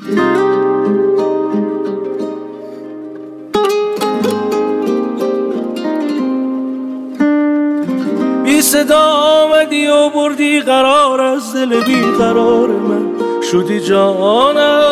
بی صدا آمدی و بردی قرار از دل بی قرار من، شدی جانم.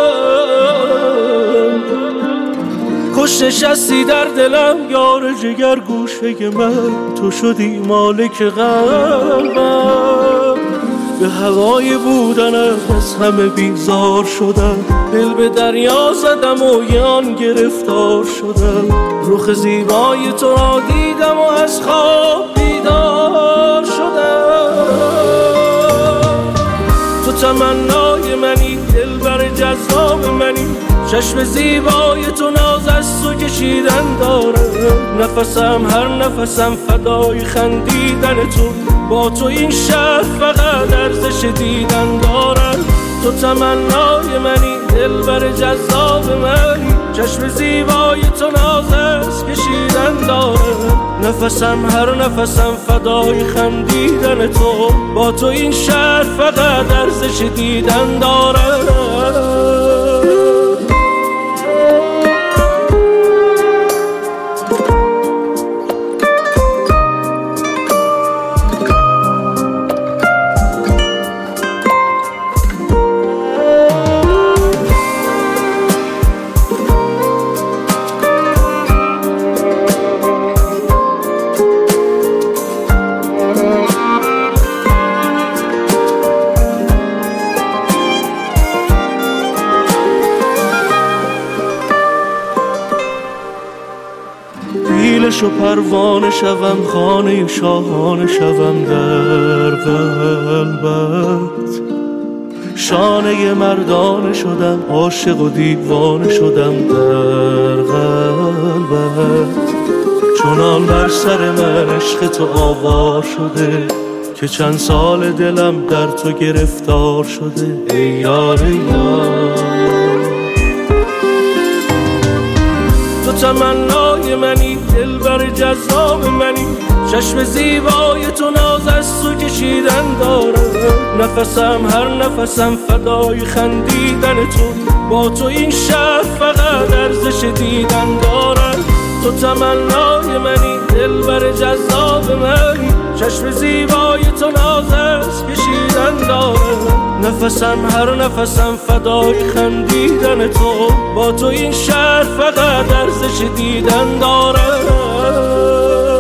خوش نشستی در دلم یار جگر گوشه من، تو شدی مالک قلبم. به هوای بودنم از همه بیزار شدم، دل به دریا زدم و یان گرفتار شدم. رخ زیبای تو را دیدم و از خواب بیدار شدم. تو تمنای منی، دلبر جذاب منی، چشم زیبای تو ناز از تو کشیدن دارم. نفسم هر نفسم فدای خندیدن تو، با تو این شهر فقط ارزش دیدن دارم. تو تمنای منی، دلبر جذاب منی، چشم زیبای تو ناز از کشیدن دارم. نفسم هر نفسم فدای خندیدن تو، با تو این شهر فقط ارزش دیدن دارم. پیلش و پروانه شوم، خانه شاهانه شوم در قلبت. شانه مردانه شدم، عاشق و دیوانه شدم در قلبت. چنان بر سر من عشق تو آوار شده که چند سال دلم در تو گرفتار شده. ای یار یار، تو تمنای منی، دلبر جذاب منی، چشم زیبای تو ناز از تو کشیدن دارم. نفسم هر نفسم فدای خندیدن تو، با تو این شهر فقط ارزش دیدن دارم. تو تمنای منی، دلبر جذاب منی، چشم زیبای تو ناز از کشیدن دارم. نفسم هر نفسم فدای خندیدن تو، با تو این شهر فقط ارزش دیدن دارم.